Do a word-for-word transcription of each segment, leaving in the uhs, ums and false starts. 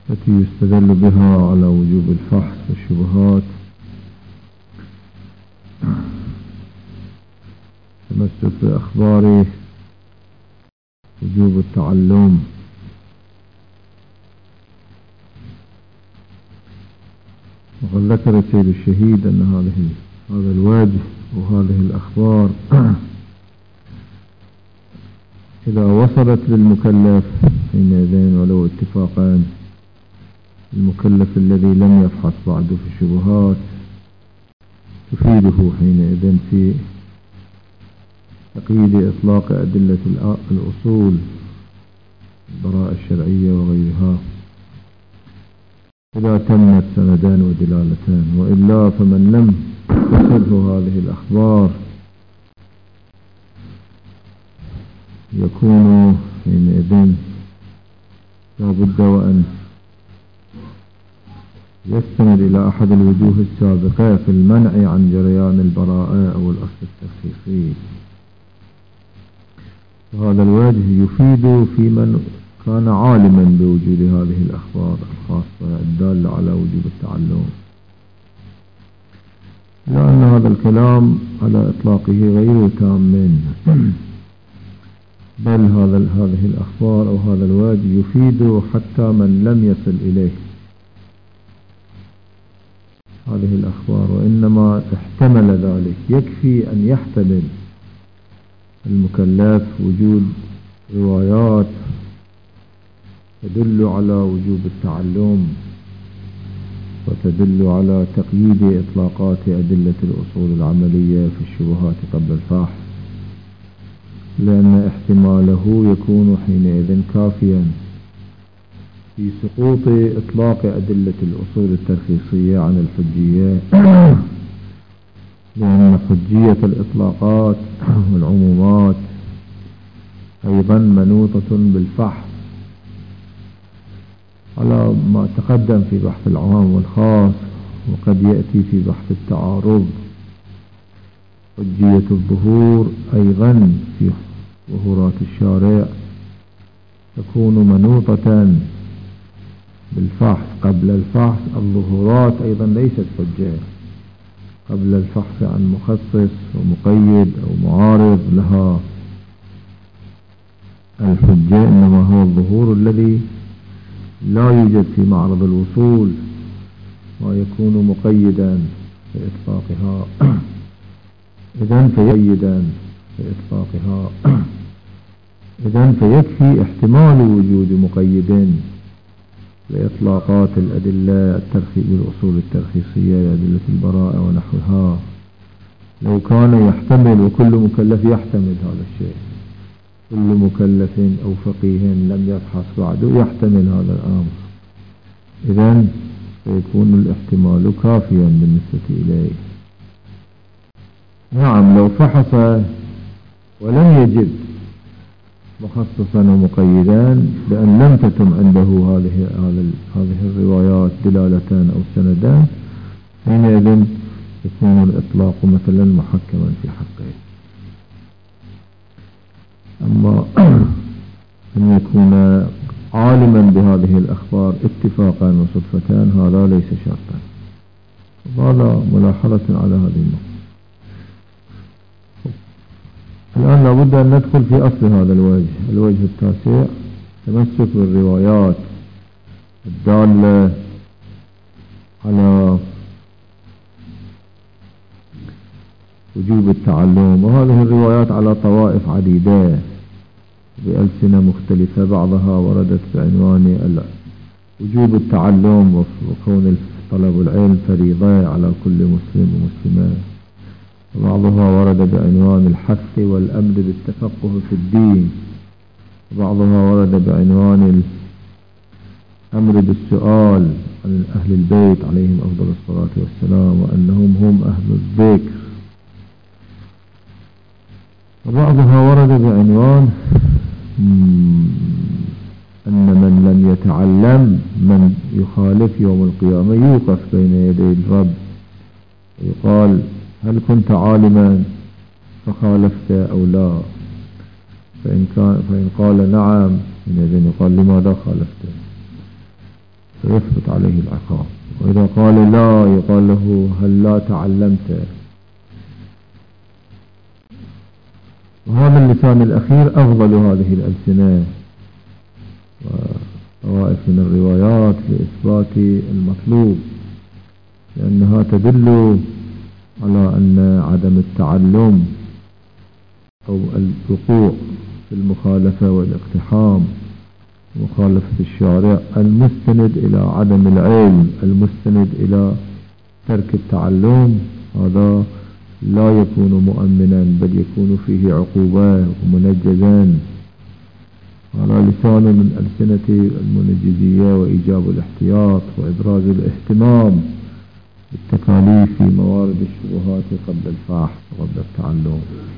التي يستدل بها على وجوب الفحص والشبهات. تمسك بأخبار وجوب التعلم. وقد ذكر السيد الشهيد أن هذه هذا الوجه وهذه الأخبار إذا وصلت للمكلف حينئذ ولو اتفاقا المكلف الذي لم يفحص بعد في الشبهات تفيده حينئذ في تقييد إطلاق أدلة الأصول البراءة الشرعية وغيرها إذا تمت سندان ودلالتان، وإلا فمن لم تصله هذه الأخبار يكون حينئذ لا بد وأن يستند إلى أحد الوجوه السابقة في المنع عن جريان البراءة أو الأصل التخصيصي. وهذا الوجه يفيد في من كان عالما بوجود هذه الأخبار الخاصة الدالة على وجوب التعلم، لأن هذا الكلام على إطلاقه غير تام، بل هذا هذه الأخبار أو هذا الوجه يفيد حتى من لم يصل إليه هذه الأخبار، وإنما احتمل ذلك. يكفي أن يحتمل المكلف وجود روايات تدل على وجوب التعلم وتدل على تقييد إطلاقات أدلة الأصول العملية في الشبهات قبل الفحص، لأن احتماله يكون حينئذ كافيا في سقوط إطلاق أدلة الأصول الترخيصية عن الحجية، لأن حجية الإطلاقات والعمومات أيضا منوطة بالفحص على ما تقدم في بحث العام والخاص، وقد يأتي في بحث التعارض. حجية الظهور أيضا في ظهورات الشارع تكون منوطة بالفحص قبل الفحص. الظهورات أيضا ليست حجة قبل الفحص عن مخصص ومقيد أو معارض لها الحجة، إنما هو الظهور الذي لا يوجد في معرض الوصول ما يكون مقيدا في إطلاقها، إذن فيقيدا في إطلاقها إذن فيكفي احتمال وجود مقيد لإطلاقات الأدلة الترخيص بالأصول الترخيصية أدلة البراءة ونحوها، لو كان يحتمل، وكل مكلف يحتمل هذا الشيء، كل مكلف أو فقيه لم يفحص بعده يحتمل هذا الأمر، إذن فيكون الاحتمال كافيا بالنسبة إليه. نعم، لو فحص ولم يجد مخصصا ومقيدا بأن لم تتم عنده هذه هذه الروايات دلالتان أو سندان، حينئذ يكون الإطلاق مثلا محكما في حقه. أما أن يكون عالما بهذه الأخبار اتفاقا وصدفتان هذا ليس شرطا. هذا ملاحظة على هذه النقطة. الآن لابد أن ندخل في أصل هذا الوجه. الوجه التاسع تمسك بالروايات الدالة على وجوب التعلم، وهذه الروايات على طوائف عديدة بألسنة مختلفة، بعضها وردت بعنوان وجوب التعلم وكون طلب العلم فريضة على كل مسلم ومسلمة، وبعضها ورد بعنوان الحث والأمر بالتفقه في الدين، وبعضها ورد بعنوان الأمر بالسؤال عن أهل البيت عليهم أفضل الصلاة والسلام وأنهم هم أهل الذكر، وبعضها ورد بعنوان أن من لم يتعلم من يخالف يوم القيامة يوقف بين يدي الرب ويقال هل كنت عالما فخالفت أو لا، فإن, كان فإن قال نعم حينئذ يقال لماذا خالفت. فيثبت عليه العقاب. وإذا قال لا يقال له هل لا تعلمت. وهذا اللسان الأخير أفضل هذه الألسنة وطوائف من الروايات لإثبات المطلوب، لأنها تدل على أن عدم التعلم أو الوقوع في المخالفة والاقتحام مخالفة الشارع المستند إلى عدم العلم المستند إلى ترك التعلم، هذا لا يكون مؤمنا بل يكون فيه عقوبة ومنجزا. على لسان من ألسنة المنجزية وإيجاب الاحتياط وإبراز الاهتمام بالتكاليف في موارد الشبهات قبل الفحص وقبل التعلم.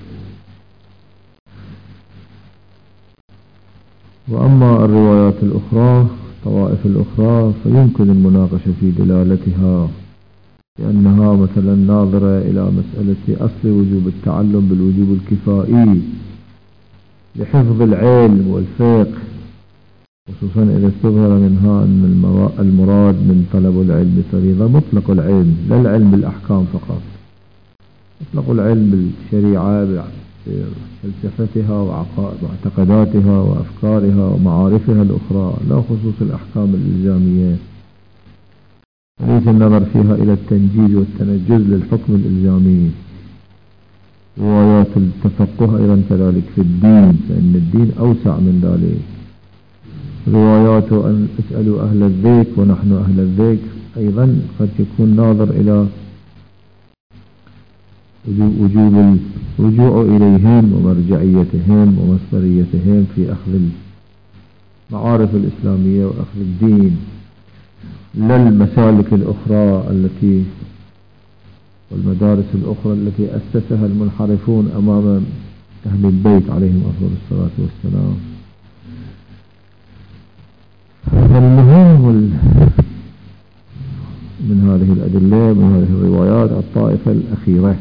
وأما الروايات الأخرى الطوائف الأخرى فيمكن المناقشة في دلالتها، لأنها مثلا ناظرة إلى مسألة أصل وجوب التعلم بالوجوب الكفائي لحفظ العلم والفقه، خصوصا إذا استظهر منها أن المراد من طلب العلم فريضة مطلق العلم لا العلم بالأحكام فقط، مطلق العلم بالشريعة بفلسفتها ومعتقداتها وأفكارها ومعارفها الأخرى، لا خصوص الأحكام الإلزامية، ليس النظر فيها إلى التنجيز والتنجز للحكم الإلزامي. روايات التفقه أيضا كذلك في الدين، فإن الدين أوسع من ذلك. روايات أن اسألوا أهل الذكر ونحن أهل الذكر أيضا قد يكون ناظر إلى وجوب الرجوع إليهم ومرجعيتهم ومصدريتهم في أخذ المعارف الإسلامية وأخذ الدين، لا المسالك الأخرى التي والمدارس الأخرى التي أسسها المنحرفون أمام أهل البيت عليهم أفضل الصلاة والسلام. فالمهم من هذه الأدلة من هذه الروايات الطائفة الأخيرة،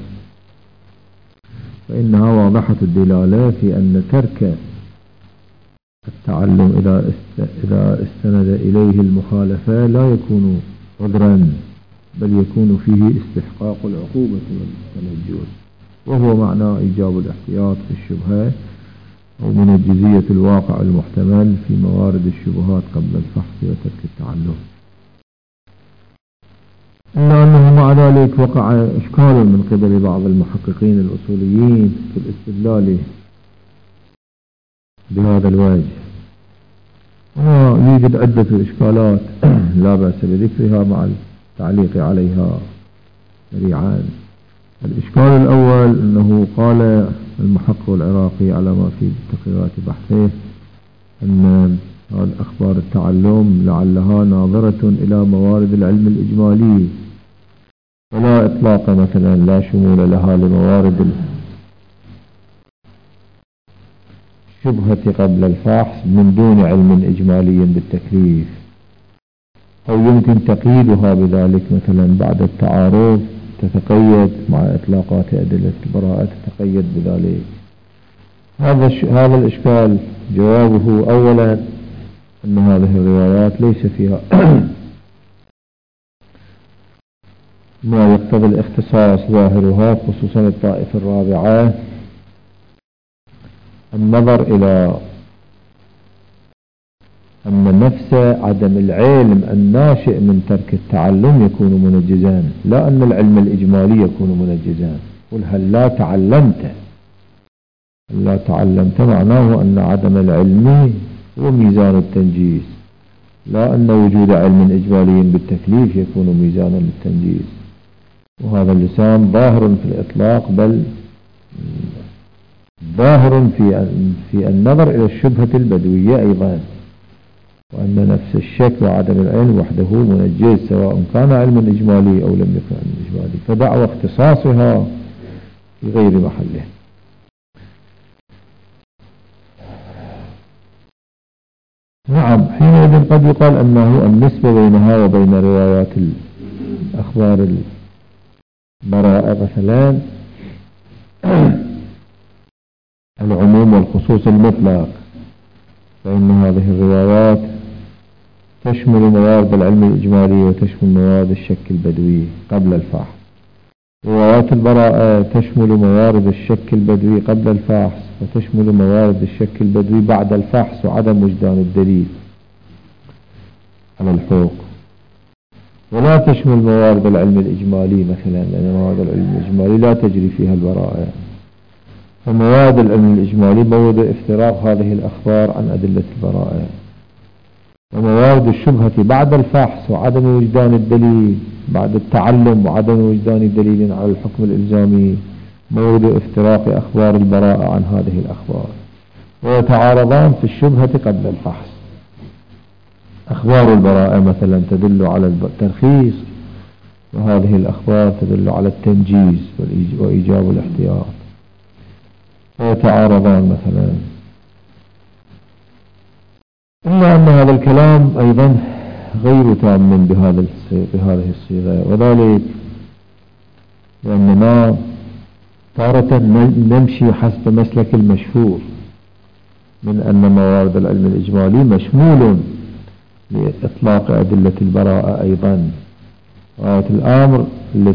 فإنها واضحة الدلالة في أن ترك التعلم إذا إذا استند إليه المخالفة لا يكون عذرا بل يكون فيه استحقاق العقوبة والتنجز، وهو معنى إيجاب الاحتياط في الشبهة أو منجزية الواقع المحتمل في موارد الشبهات قبل الفحص وترك التعلم. إلا أنه مع ذلك وقع إشكال من قبل بعض المحققين الأصوليين في الاستدلال بهذا الوجه، ويوجد عدة إشكالات لا بأس بذكرها مع التعليق عليها سريعا. الإشكال الأول أنه قال المحقق العراقي على ما في تقريرات بحثه أن أخبار التعلم لعلها ناظرة إلى موارد العلم الإجمالي، ولا إطلاق مثلا لا شمول لها لموارد الشبهة قبل الفحص من دون علم إجمالي بالتكليف، أو يمكن تقييدها بذلك مثلا بعد التعارض تتقيد مع إطلاقات أدلة البراءة تتقيد بذلك. هذا هذا الإشكال جوابه أولا أن هذه الروايات ليس فيها ما يقتضي الاختصاص ظاهرها، خصوصا الطائفة الرابعة النظر إلى أن نفس عدم العلم الناشئ من ترك التعلم يكون منجزا، لا أن العلم الإجمالي يكون منجزا. قل هل لا تعلمت، هل لا تعلمت معناه أن عدم العلم هو ميزان التنجيز، لا أن وجود علم إجمالي بالتكليف يكون ميزانا للتنجيز. وهذا اللسان ظاهر في الإطلاق بل ظاهر في في النظر إلى الشبهة البدوية أيضا، وأن نفس الشك وعدم العلم وحده منجز سواء كان علما إجمالي أو لم يكن علما إجمالي، فدعوى اختصاصها في غير محله. نعم، حينئذ قد يقال أنه النسبة بينها وبين روايات الأخبار البراءة مثلا العموم والخصوص المطلق، فإن هذه الروايات تشمل موارد العلم الإجمالي وتشمل موارد الشك البدوي قبل الفحص. روايات البراءة تشمل موارد الشك البدوي قبل الفحص وتشمل موارد الشك البدوي بعد الفحص وعدم وجدان الدليل على الحقوق، ولا تشمل موارد العلم الإجمالي مثلا، لأن موارد العلم الإجمالي لا تجري فيها البراءة. وموارد العلم الإجمالي مورد افتراق هذه الأخبار عن أدلة البراءة. وموارد الشبهة بعد الفحص وعدم وجدان الدليل بعد التعلم وعدم وجدان دليل على الحكم الإلزامي مورد افتراق أخبار البراءة عن هذه الأخبار، ويتعارضان في الشبهة قبل الفحص. أخبار البراءة مثلا تدل على الترخيص، وهذه الأخبار تدل على التنجيز وإيجاب الاحتياط، ويتعارضان مثلا. إلا أن هذا الكلام أيضا غير تام بهذا بهذه الصيغة، وذلك لأننا تارة نمشي حسب مسلك المشهور من أن موارد العلم الإجمالي مشمول لإطلاق أدلة البراءة أيضا. غاية الأمر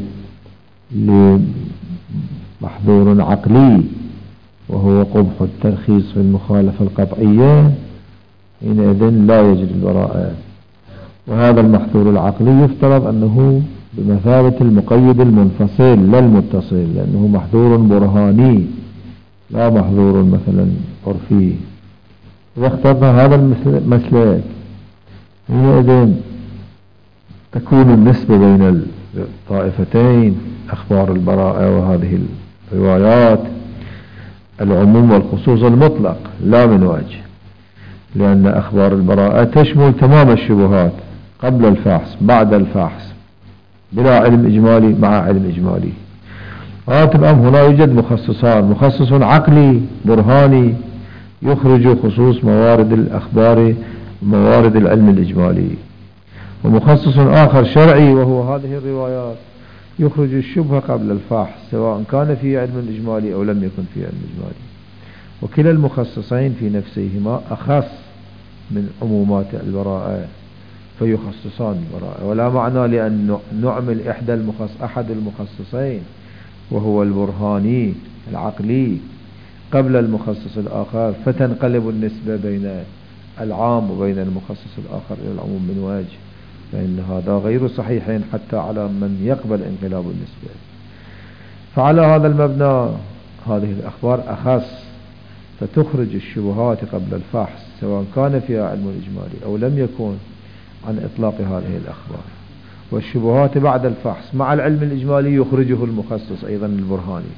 لمحظور عقلي وهو قبح الترخيص في المخالفة القطعية، حينئذ لا يجري البراءة. وهذا المحظور العقلي يفترض أنه بمثابة المقيد المنفصل لا المتصل، لأنه محظور برهاني لا محظور مثلا عرفي. إذا اخترنا هذا المسلك حينئذ تكون النسبة بين الطائفتين أخبار البراءة وهذه الروايات العموم والخصوص المطلق لا من وجه، لأن أخبار البراءة تشمل تمام الشبهات قبل الفحص بعد الفحص بلا علم إجمالي مع علم إجمالي. غاية الأمر هنا يوجد مخصصان: مخصص عقلي برهاني يخرج خصوص موارد الأخبار موارد العلم الإجمالي، ومخصص آخر شرعي وهو هذه الروايات يخرج الشبهة قبل الفحص سواء كان في علم الإجمالي أو لم يكن في علم الإجمالي. وكلا المخصصين في نفسيهما أخص من عمومات البراءة فيخصصان البراءة، ولا معنى لأن نعمل إحدى المخص أحد المخصصين وهو البرهاني العقلي قبل المخصص الآخر فتنقلب النسبة بين العام وبين المخصص الآخر إلى العموم من وجه، فإن هذا غير صحيح حتى على من يقبل انقلاب النسبة. فعلى هذا المبنى هذه الأخبار أخص فتخرج الشبهات قبل الفحص سواء كان فيها علم الإجمالي أو لم يكن عن إطلاق هذه الأخبار، والشبهات بعد الفحص مع العلم الإجمالي يخرجه المخصص أيضا البرهاني.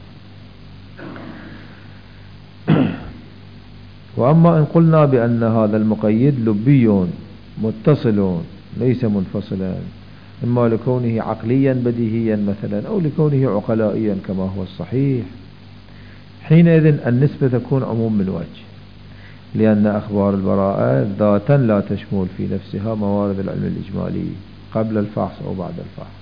وأما إن قلنا بأن هذا المقيد لبي متصل ليس منفصلا، إما لكونه عقليا بديهيا مثلا أو لكونه عقلائيا كما هو الصحيح، حينئذ النسبة تكون عموم من وجه، لأن أخبار البراءة ذاتا لا تشمل في نفسها موارد العلم الإجمالي قبل الفحص أو بعد الفحص،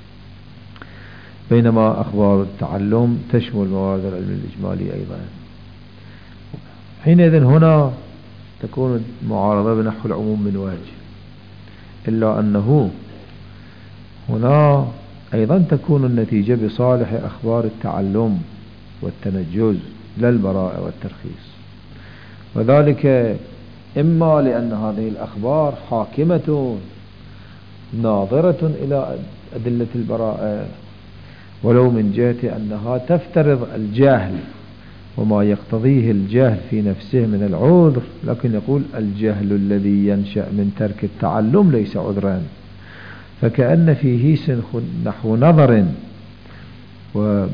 بينما أخبار التعلم تشمل موارد العلم الإجمالي أيضا. حينئذ هنا تكون المعارضة بنحو العموم من وجه، إلا أنه هنا أيضا تكون النتيجة بصالح أخبار التعلم والتنجز لا البراءة والترخيص، وذلك إما لأن هذه الأخبار حاكمة ناظرة إلى أدلة البراءة ولو من جهة أنها تفترض الجهل وما يقتضيه الجهل في نفسه من العذر، لكن يقول الجهل الذي ينشأ من ترك التعلم ليس عذرا، فكأن فيه سنخ نحو نظر وتوجه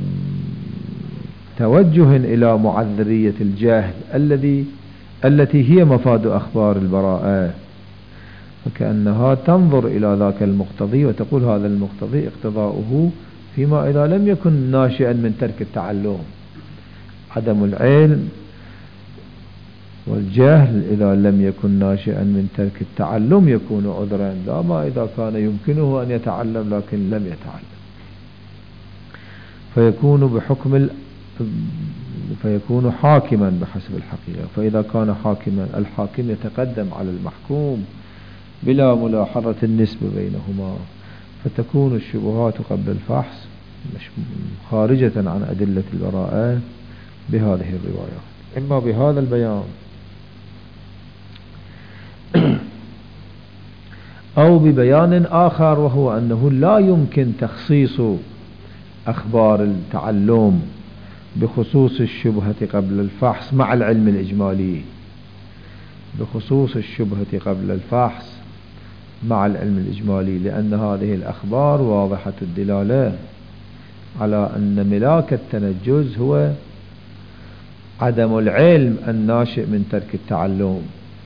إلى معذرية الجهل الذي التي هي مفاد أخبار البراءة، فكأنها تنظر إلى ذاك المقتضي وتقول هذا المقتضي اقتضاؤه فيما إذا لم يكن ناشئا من ترك التعلم. عدم العلم والجهل إذا لم يكن ناشئا من ترك التعلم يكون عذرا، لا ما إذا كان يمكنه أن يتعلم لكن لم يتعلم، فيكون بحكم ال... فيكون حاكما بحسب الحقيقة. فإذا كان حاكما الحاكم يتقدم على المحكوم بلا ملاحظة النسبة بينهما، فتكون الشبهات قبل الفحص مش خارجة عن أدلة البراءة بهذه الروايات، إما بهذا البيان أو ببيان آخر، وهو أنه لا يمكن تخصيص أخبار التعلم بخصوص الشبهة قبل الفحص مع العلم الإجمالي، بخصوص الشبهة قبل الفحص مع العلم الإجمالي، لأن هذه الأخبار واضحة الدلالة على أن ملاك التنجز هو عدم العلم الناشئ من ترك التعلم.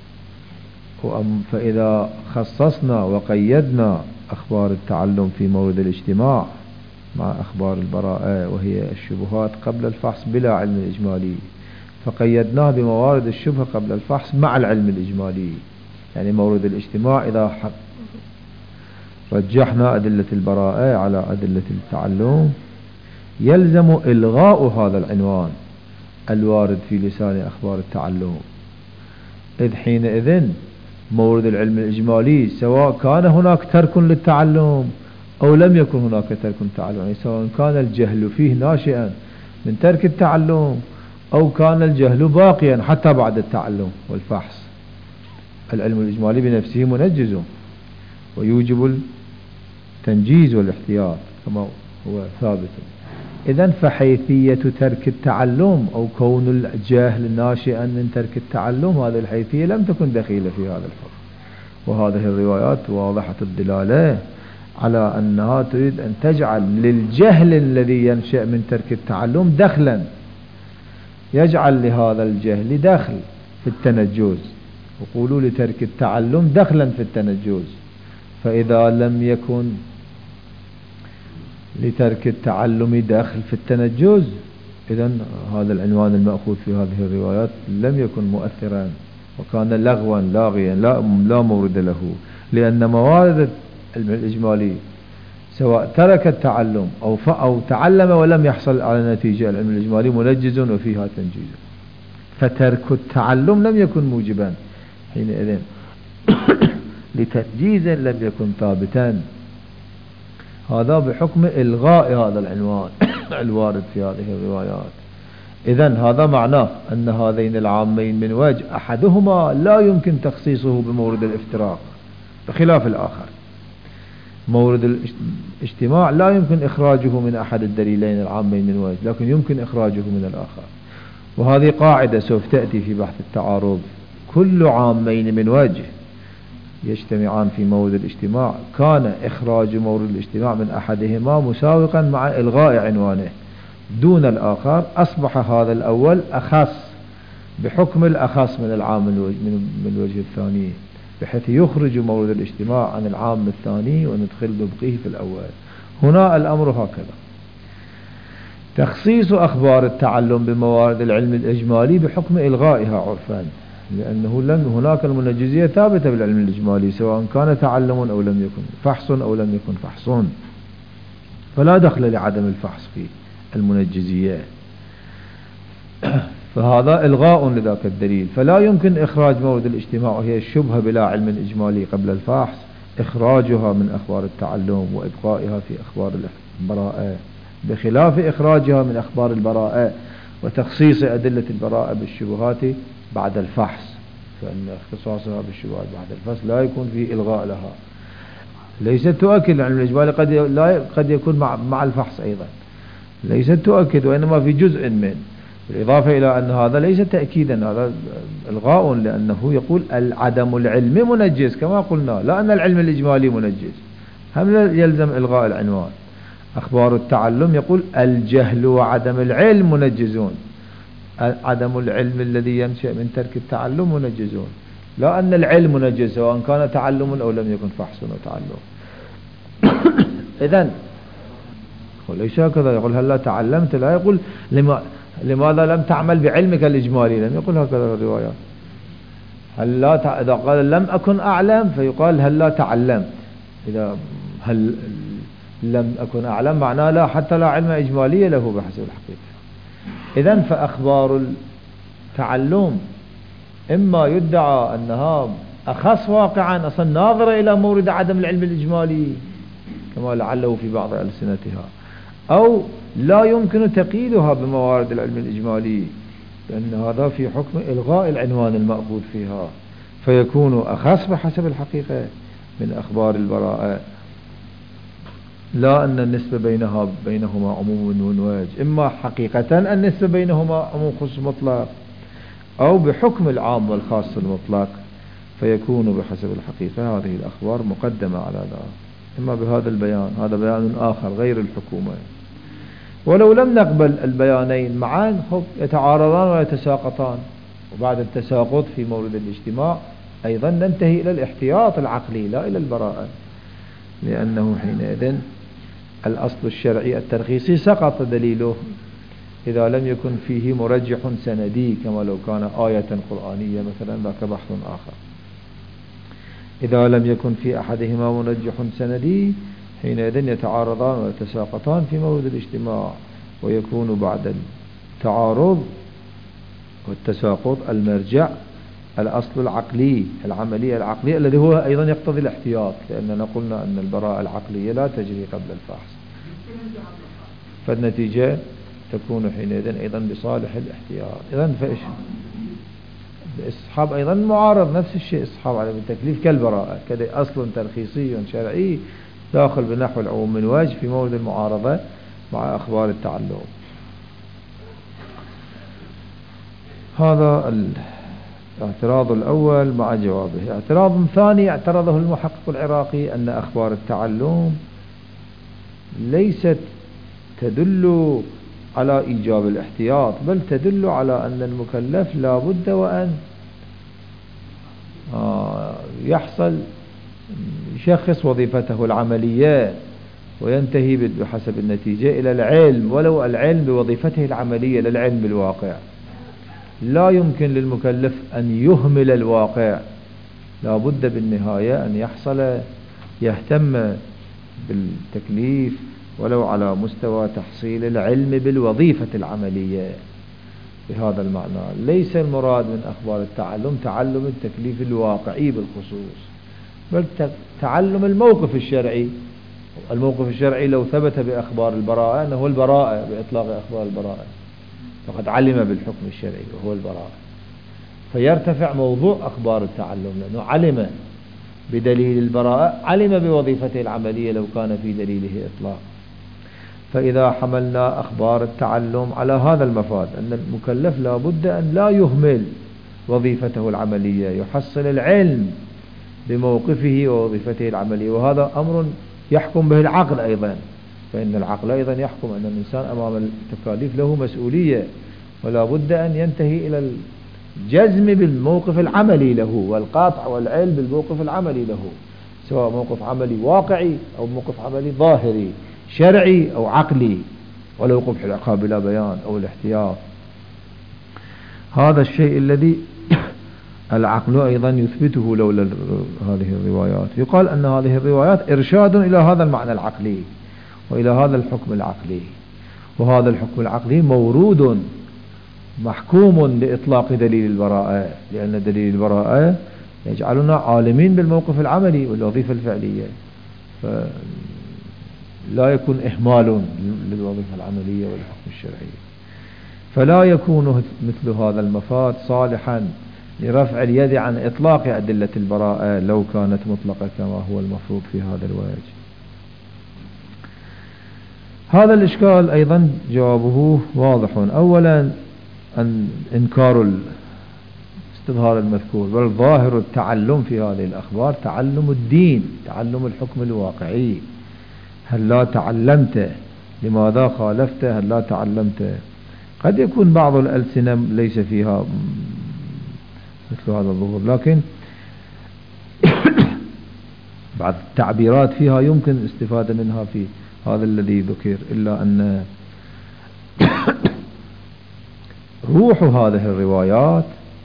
فإذا خصصنا وقيدنا أخبار التعلم في مورد الاجتماع مع أخبار البراءة وهي الشبهات قبل الفحص بلا علم الإجمالي، فقيدناه بموارد الشبهة قبل الفحص مع العلم الإجمالي، يعني مورد الاجتماع إذا رجحنا أدلة البراءة على أدلة التعلم يلزم إلغاء هذا العنوان الوارد في لسان أخبار التعلم، إذ حينئذ مورد العلم الإجمالي سواء كان هناك ترك للتعلم أو لم يكن هناك ترك للتعلم، يعني سواء كان الجهل فيه ناشئا من ترك التعلم أو كان الجهل باقيا حتى بعد التعلم والفحص، العلم الإجمالي بنفسه منجز ويوجب التنجيز والاحتياط كما هو ثابت. إذن فحيثية ترك التعلم أو كون الجاهل ناشئا من ترك التعلم هذه الحيثية لم تكن دخيلة في هذا الحكم، وهذه الروايات واضحة الدلالة على أنها تريد أن تجعل للجهل الذي ينشأ من ترك التعلم دخلا، يجعل لهذا الجهل دخل في التنجز، وقولوا لترك التعلم دخلا في التنجز، فإذا لم يكن لترك التعلم داخل في التنجز إذن هذا العنوان المأخوذ في هذه الروايات لم يكن مؤثرا وكان لغوا لاغيا لا, لا مورد له، لأن موارد العلم الإجمالي سواء ترك التعلم أو, أو تعلم ولم يحصل على نتيجة العلم الإجمالي منجز وفيها تنجيز، فترك التعلم لم يكن موجبا حينئذ لتنجيز لم يكن ثابتا، هذا بحكم إلغاء هذا العنوان الوارد في هذه الروايات. إذن هذا معناه أن هذين العامين من وجه أحدهما لا يمكن تخصيصه بمورد الافتراق بخلاف الآخر، مورد الاجتماع لا يمكن إخراجه من أحد الدليلين العامين من وجه، لكن يمكن إخراجه من الآخر، وهذه قاعدة سوف تأتي في بحث التعارض، كل عامين من وجه يجتمعان في مورد الاجتماع كان إخراج مورد الاجتماع من أحدهما مساوقا مع إلغاء عنوانه دون الآخر، أصبح هذا الأول أخص بحكم الأخص من العام من الوجه الثاني، بحيث يخرج مورد الاجتماع عن العام الثاني وندخل نبقيه في الأول. هنا الأمر هكذا، تخصيص أخبار التعلم بموارد العلم الإجمالي بحكم إلغائها عرفا، لأنه لم هناك المنجزية ثابتة بالعلم الإجمالي سواء كان تعلم أو لم يكن، فحص أو لم يكن فحص، فلا دخل لعدم الفحص في المنجزية، فهذا إلغاء لذاك الدليل، فلا يمكن إخراج مورد الاجتماع وهي الشبهة بلا علم إجمالي قبل الفحص إخراجها من أخبار التعلم وإبقائها في أخبار البراءة، بخلاف إخراجها من أخبار البراءة وتخصيص أدلة البراءة بالشبهات بعد الفحص، فإن اختصاصها بالشبهات بعد الفحص لا يكون فيه إلغاء لها، ليست تؤكد العلم الإجمالي قد لا قد يكون مع مع الفحص أيضا، ليست تؤكد وإنما في جزء من، بالإضافة إلى أن هذا ليس تأكيدا، هذا إلغاء، لأنه يقول عدم العلم منجز كما قلنا، لا أن العلم الإجمالي منجز، هم يلزم إلغاء العنوان. أخبار التعلم يقول الجهل وعدم العلم منجزون، عدم العلم الذي ينشأ من ترك التعلم منجزون، لا أن العلم منجز سواء كان تعلم أو لم يكن فحص وتعلم. إذن وليس هكذا، يقول هل لا تعلمت، لا يقول لما لماذا لم تعمل بعلمك الإجمالي، لم يقول هكذا الروايات، هل لا تع... إذا قال لم أكن أعلم فيقال هل لا تعلمت، إذا هل لم أكن أعلم معناه لا حتى لا علم إجمالي له بحسب الحقيقة. إذن فأخبار التعلم إما يدعى أنها أخص واقعا أصلا ناظرة إلى مورد عدم العلم الإجمالي كما لعله في بعض ألسنتها، أو لا يمكن تقييدها بموارد العلم الإجمالي، لأن هذا في حكم إلغاء العنوان المأخوذ فيها، فيكون أخص بحسب الحقيقة من أخبار البراءة، لا أن النسبة بينها بينهما عموم ونواج، إما حقيقة النسبة بينهما عموم خصوص مطلق، أو بحكم العام والخاص المطلق، فيكون بحسب الحقيقة هذه الأخبار مقدمة على ذلك، إما بهذا البيان، هذا بيان آخر غير الحكومة. ولو لم نقبل البيانين معا يتعارضان ويتساقطان، وبعد التساقط في مورد الاجتماع أيضا ننتهي إلى الاحتياط العقلي لا إلى البراءة، لأنه حينئذ الأصل الشرعي الترخيصي سقط دليله إذا لم يكن فيه مرجح سندي، كما لو كان آية قرآنية مثلا ذاك بحث آخر. إذا لم يكن في أحدهما مرجح سندي حينئذ يتعارضان ويتساقطان في مورد الاجتماع، ويكون بعد التعارض والتساقط المرجع الأصل العقلي العملي العقلي الذي هو أيضا يقتضي الاحتياط، لأننا قلنا أن البراءة العقلية لا تجري قبل الفحص، فالنتيجة تكون حينئذ أيضا بصالح الاحتياط. إذن فإيش الإصحاب أيضا معارض نفس الشيء، إصحاب على التكليف كالبراءة كذا أصل ترخيصي شرعي داخل بنحو العموم من وجه في مورد المعارضة مع أخبار التعلم. هذا الاعتراض الأول مع جوابه. اعتراض ثاني اعترضه المحقق العراقي أن أخبار التعلم ليست تدل على إيجاب الاحتياط، بل تدل على أن المكلف لا بد وأن يحصل يشخص وظيفته العملية وينتهي بحسب النتيجة إلى العلم، ولو العلم بوظيفته العملية للعلم بالواقع. لا يمكن للمكلف أن يهمل الواقع، لا بد بالنهاية أن يحصل يهتم بالتكليف ولو على مستوى تحصيل العلم بالوظيفة العملية. بهذا المعنى ليس المراد من أخبار التعلم تعلم التكليف الواقعي بالخصوص، بل تعلم الموقف الشرعي. الموقف الشرعي لو ثبت بأخبار البراءة أنه البراءة بإطلاق أخبار البراءة فقد علم بالحكم الشرعي وهو البراءة، فيرتفع موضوع أخبار التعلم لأنه علم بدليل البراءة، علم بوظيفته العملية لو كان في دليله إطلاق. فإذا حملنا أخبار التعلم على هذا المفاد أن المكلف لا بد أن لا يهمل وظيفته العملية، يحصل العلم بموقفه ووظيفته العملية، وهذا أمر يحكم به العقل أيضا، فإن العقل أيضا يحكم أن الإنسان أمام التكاليف له مسؤولية، ولا بد أن ينتهي إلى الجزم بالموقف العملي له والقاطع والعلم بالموقف العملي له، سواء موقف عملي واقعي أو موقف عملي ظاهري شرعي أو عقلي، ولو قبح العقاب بلا بيان أو الاحتياط. هذا الشيء الذي العقل أيضا يثبته لولا هذه الروايات. يقال أن هذه الروايات إرشاد إلى هذا المعنى العقلي وإلى هذا الحكم العقلي، وهذا الحكم العقلي مورود محكوم لإطلاق دليل البراءة، لأن دليل البراءة يجعلنا عالمين بالموقف العملي والوظيفة الفعلية، فلا يكون إهمال للوظيفة العملية والحكم الشرعي، فلا يكون مثل هذا المفاد صالحا لرفع اليد عن إطلاق أدلة البراءة لو كانت مطلقة كما هو المفروض في هذا الوجه. هذا الإشكال أيضا جوابه واضح. أولا أن إنكار الاستظهار المذكور، بل ظاهر التعلم في هذه الأخبار تعلم الدين، تعلم الحكم الواقعي. هل لا تعلمت؟ لماذا خالفت؟ هل لا تعلمت؟ قد يكون بعض الألسنة ليس فيها مثل هذا الظهور، لكن بعض التعبيرات فيها يمكن الاستفادة منها في هذا الذي ذكر، إلا أن روح هذه الروايات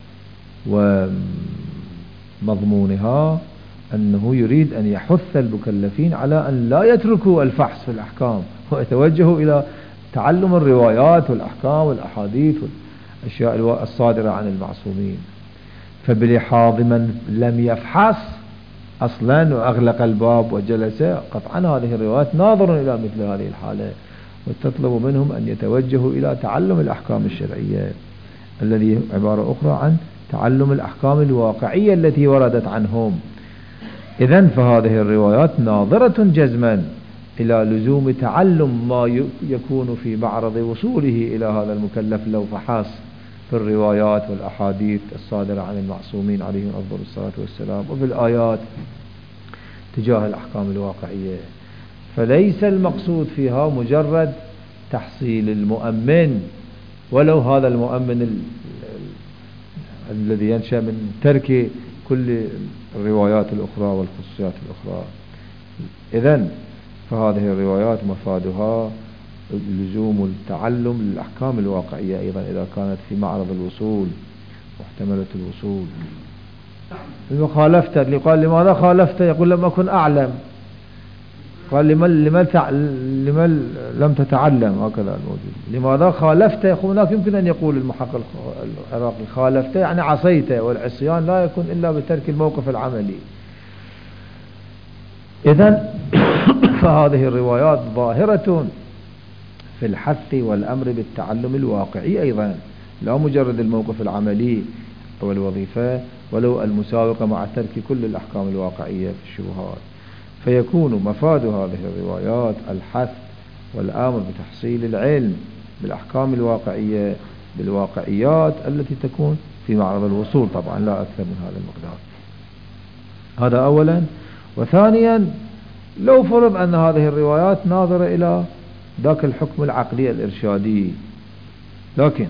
ومضمونها أنه يريد أن يحث المكلفين على أن لا يتركوا الفحص في الأحكام ويتوجهوا إلى تعلم الروايات والأحكام والأحاديث والأشياء الصادرة عن المعصومين. فبلحاظ من لم يفحص أصلا وأغلق الباب وجلس، قطعا هذه الروايات ناظر إلى مثل هذه الحالة، وتطلب منهم أن يتوجهوا إلى تعلم الأحكام الشرعية الذي عبارة أخرى عن تعلم الأحكام الواقعية التي وردت عنهم. إذن فهذه الروايات ناظرة جزما إلى لزوم تعلم ما يكون في معرض وصوله إلى هذا المكلف لو فحص في الروايات والأحاديث الصادرة عن المعصومين عليهم أفضل الصلاة والسلام وفي الآيات تجاه الأحكام الواقعية. فليس المقصود فيها مجرد تحصيل المؤمن، ولو هذا المؤمن الذي ينشأ من ترك كل الروايات الأخرى والخصوصيات الأخرى. إذن فهذه الروايات مفادها لزوم التعلم للأحكام الواقعية أيضا إذا كانت في معرض الوصول واحتملت الوصول. المخالفة اللي قال لماذا خالفت يقول لم أكن أعلم، قال لمن, لمن, لمن لم تتعلم، هكذا الموجود. لماذا خالفت يقول هناك يمكن أن يقول المحقق العراقي خالفت يعني عصيت، والعصيان لا يكون إلا بترك الموقف العملي. إذن فهذه الروايات ظاهرة في الحث والأمر بالتعلم الواقعي أيضا، لا مجرد الموقف العملي أو الوظيفة، ولو المساوقة مع ترك كل الأحكام الواقعية في الشبهات. فيكون مفاد هذه الروايات الحث والأمر بتحصيل العلم بالأحكام الواقعية بالواقعيات التي تكون في معرض الوصول، طبعا لا أكثر من هذا المقدار. هذا أولا. وثانيا لو فرض أن هذه الروايات ناظرة إلى ذاك الحكم العقلي الإرشادي، لكن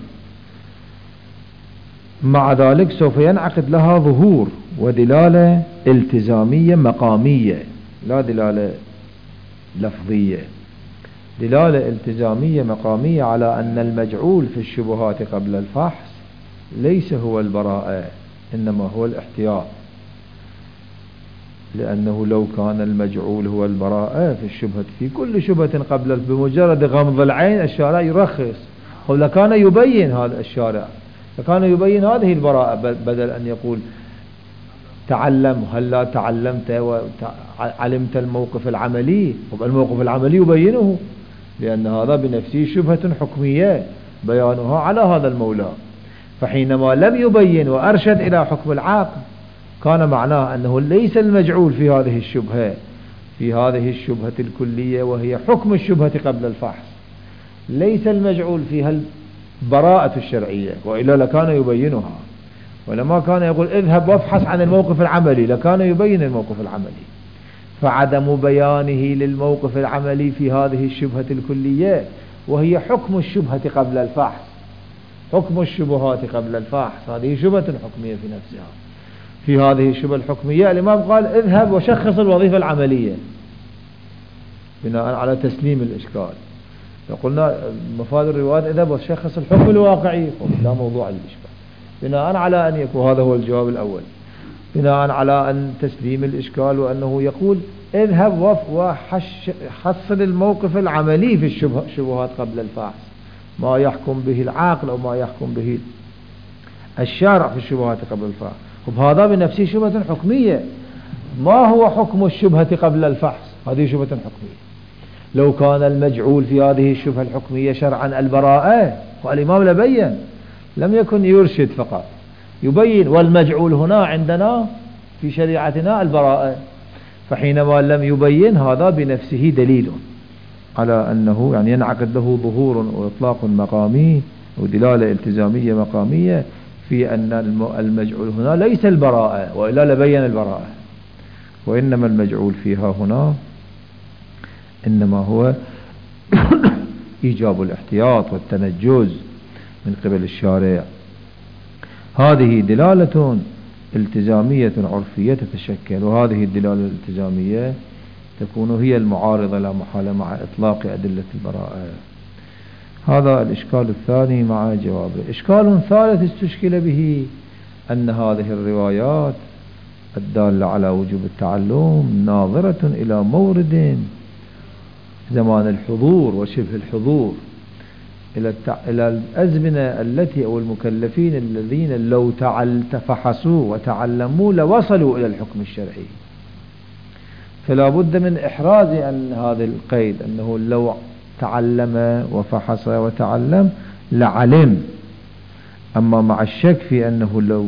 مع ذلك سوف ينعقد لها ظهور ودلالة التزامية مقامية، لا دلالة لفظية، دلالة التزامية مقامية على أن المجعول في الشبهات قبل الفحص ليس هو البراءة إنما هو الاحتياط. لأنه لو كان المجعول هو البراءة في الشبهة في كل شبهة قبل بمجرد غمض العين الشارع يرخص، ولكان يبين هذا الشارع فكان يبين هذه البراءة بدل أن يقول تعلم هل لا تعلمت وعلمت الموقف العملي، الموقف العملي يبينه لأن هذا بنفسه شبهة حكمية بيانها على هذا المولى. فحينما لم يبين وأرشد إلى حكم العاقل كان معناه أنه ليس المجعول في هذه الشبهة في هذه الشبهة الكلية وهي حكم الشبهة قبل الفحص، ليس المجعول فيها البراءة الشرعية، وإلا لكان يبينها. ولما كان يقول اذهب وافحص عن الموقف العملي لكان يبين الموقف العملي. فعدم بيانه للموقف العملي في هذه الشبهة الكلية وهي حكم الشبهة قبل الفحص، حكم الشبهات قبل الفحص هذه شبهة حكمية في نفسها. في هذه الشبهة الحكمية الإمام قال اذهب وشخص الوظيفة العملية بناء على تسليم الإشكال. فقلنا مفاد الروايات اذهب وشخص الحكم الواقعي، لا موضوع الإشكال، بناء على أن يكون هذا هو الجواب الأول، بناء على أن تسليم الإشكال وأنه يقول اذهب وحصل الموقف العملي في الشبهات قبل الفحص، ما يحكم به العاقل أو ما يحكم به الشارع في الشبهات قبل الفحص. وهذا بنفسه شبهة حكمية. ما هو حكم الشبهة قبل الفحص؟ هذه شبهة حكمية. لو كان المجعول في هذه الشبهة الحكمية شرعا البراءة والإمام لبين، لم يكن يرشد فقط يبين، والمجعول هنا عندنا في شريعتنا البراءة. فحينما لم يبين هذا بنفسه دليل على أنه يعني ينعقد له ظهور وإطلاق مقامي ودلالة التزامية مقامية في أن المجعول هنا ليس البراءة، وإلا لبين البراءة، وإنما المجعول فيها هنا إنما هو إيجاب الاحتياط والتنجز من قبل الشارع. هذه دلالة التزامية عرفية تتشكل، وهذه الدلالة الالتزامية تكون هي المعارضة لا محالة مع إطلاق أدلة البراءة. هذا الإشكال الثاني مع جوابه. إشكال ثالث استشكل به أن هذه الروايات الدالة على وجوب التعلم ناظرة إلى مورد زمان الحضور وشبه الحضور، إلى إلى الأزمنة التي أو المكلفين الذين لو تعل تفحصوا وتعلموا لوصلوا إلى الحكم الشرعي. فلا بد من إحراز عن هذا القيد، أنه لو تعلم وفحص وتعلم لعلم. أما مع الشك في أنه لو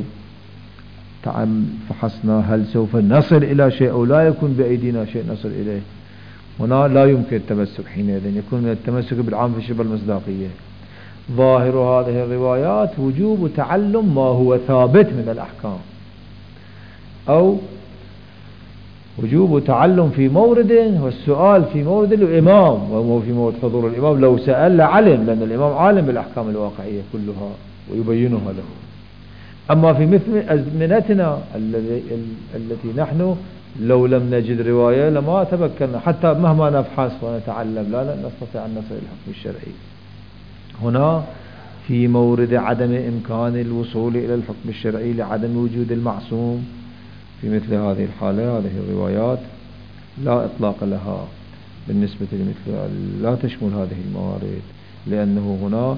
فحصنا هل سوف نصل إلى شيء أو لا يكون بأيدينا شيء نصل إليه، هنا لا يمكن التمسك حينئذ، يكون من التمسك بالعام في شبه المصداقية. ظاهر هذه الروايات وجوب تعلم ما هو ثابت من الأحكام، أو وجوب تعلم في مورد والسؤال في مورد الإمام، وهو في مورد حضور الإمام لو سأل لعلم، لأن الإمام عالم بالأحكام الواقعية كلها ويبينها له. أما في مثل أزمنتنا التي نحن لو لم نجد رواية لما تمكنا، حتى مهما نبحث ونتعلم لا نستطيع أن نصل إلى الحكم الشرعي. هنا في مورد عدم إمكان الوصول إلى الحكم الشرعي لعدم وجود المعصوم، في مثل هذه الحالة هذه الروايات لا إطلاق لها بالنسبة لمثل، لا تشمل هذه الموارد، لأنه هنا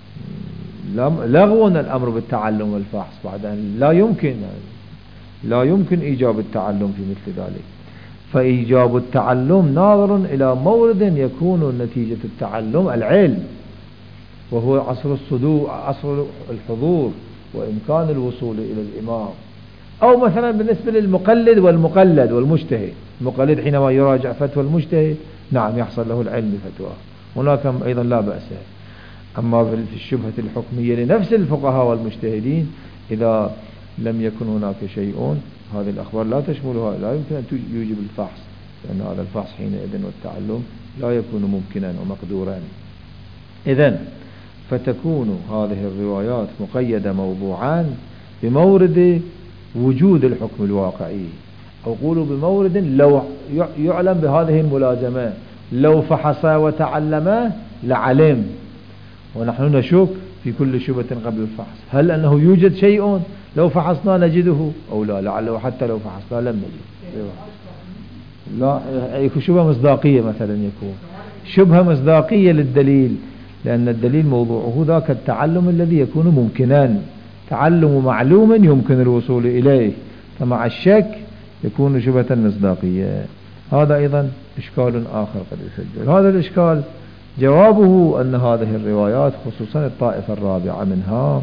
لغو الأمر بالتعلم والفحص بعد أن لا يمكن لا يمكن إيجاب التعلم في مثل ذلك. فإيجاب التعلم ناظر إلى مورد يكون نتيجة التعلم العلم، وهو عصر الصدور عصر الحضور وإمكان الوصول إلى الإمام. أو مثلا بالنسبة للمقلد والمقلد والمجتهد، المقلد حينما يراجع فتوى المجتهد نعم يحصل له العلم بفتواه، هناك أيضا لا بأس. أما في الشبهة الحكمية لنفس الفقهاء والمجتهدين إذا لم يكن هناك شيء، هذه الأخبار لا تشملها، لا يمكن أن يوجب الفحص، لأن هذا الفحص حينئذ والتعلم لا يكون ممكنا ومقدورا. إذن فتكون هذه الروايات مقيدة موضوعان بمورد وجود الحكم الواقعي، أو قولوا بمورد لو يعلم بهذه الملازمة، لو فحص وتعلم لعلم. ونحن نشك في كل شبهة قبل الفحص، هل أنه يوجد شيء لو فحصنا نجده أو لا، لعله حتى لو فحصنا لم نجد. لا يكون شبهة مصداقية مثلا، يكون شبهة مصداقية للدليل، لأن الدليل موضوعه ذاك التعلم الذي يكون ممكنا، تعلم معلوم يمكن الوصول إليه، فمع الشك يكون شبهة مصداقية. هذا أيضا إشكال آخر قد يسجل. هذا الإشكال جوابه أن هذه الروايات خصوصا الطائفة الرابعة منها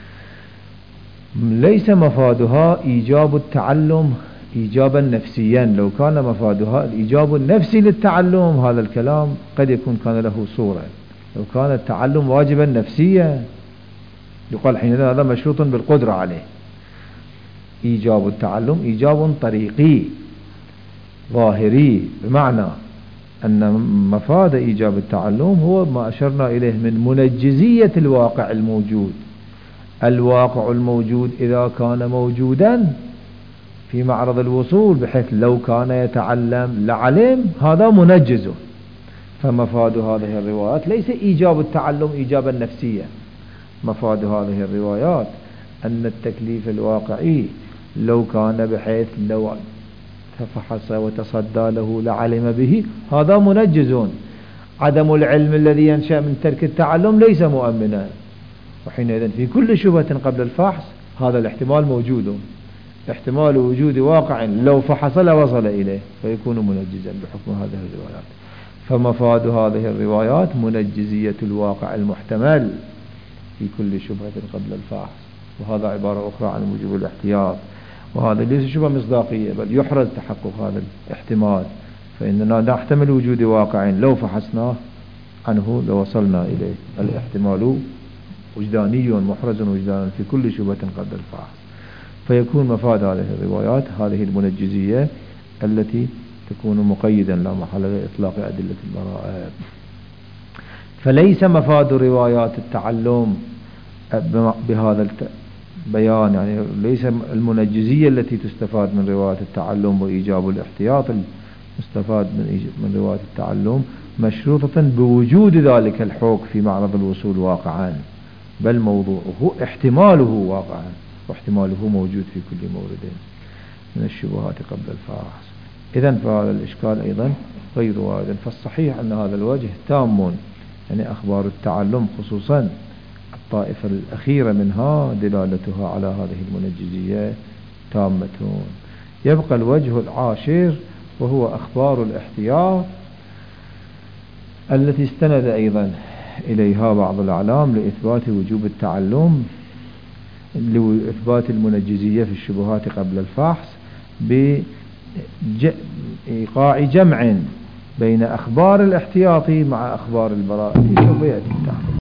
ليس مفادها إيجاب التعلم إيجابا نفسيا. لو كان مفادها الإيجاب النفسي للتعلم هذا الكلام قد يكون كان له صورة، لو كان التعلم واجبا نفسيا يقال حينئذ هذا مشروط بالقدرة عليه. إيجاب التعلم إيجاب طريقي ظاهري، بمعنى أن مفاد إيجاب التعلم هو ما أشرنا إليه من منجزية الواقع الموجود. الواقع الموجود إذا كان موجودا في معرض الوصول بحيث لو كان يتعلم لعلم، هذا منجز. فمفاد هذه الروايات ليس إيجاب التعلم إيجابا نفسيا، مفاد هذه الروايات أن التكليف الواقعي لو كان بحيث لو تفحص وتصدى له لعلم به، هذا منجز. عدم العلم الذي ينشأ من ترك التعلم ليس مؤمنا، وحينئذ في كل شبهة قبل الفحص هذا الاحتمال موجود، احتمال وجود واقع لو فحص لوصل إليه، فيكون منجزا بحكم هذه الروايات. فمفاد هذه الروايات منجزية الواقع المحتمل في كل شبهة قبل الفحص، وهذا عبارة أخرى عن وجوب الاحتياط. وهذا ليس شبهة مصداقية، بل يحرز تحقق هذا الاحتمال، فإننا نحتمل وجود واقع لو فحصناه عنه لوصلنا إليه. الاحتمال وجداني محرز وجدانا في كل شبهة قبل الفحص، فيكون مفاد هذه الروايات هذه المنجزية التي تكون مقيدا لا محل لإطلاق أدلة البراءة. فليس مفاد روايات التعلم بهذا البيان، يعني ليس المنجزية التي تستفاد من رواية التعلم وإيجاب الاحتياط المستفاد من رواية التعلم مشروطة بوجود ذلك الحكم في معرض الوصول واقعا، بل موضوعه احتماله واقعا، واحتماله موجود في كل مورد من الشبهات قبل الفحص. إذن فهذا الإشكال أيضا غير وارد. فالصحيح أن هذا الوجه تام يعني أخبار التعلم خصوصا الطائفة الأخيرة منها دلالتها على هذه المنجزية تامة. يبقى الوجه العاشر وهو أخبار الاحتياط التي استند أيضا إليها بعض الأعلام لإثبات وجوب التعلم، لإثبات المنجزية في الشبهات قبل الفحص بإيقاع جمع بين أخبار الاحتياطي مع أخبار البراءة. سوف يأتي تحت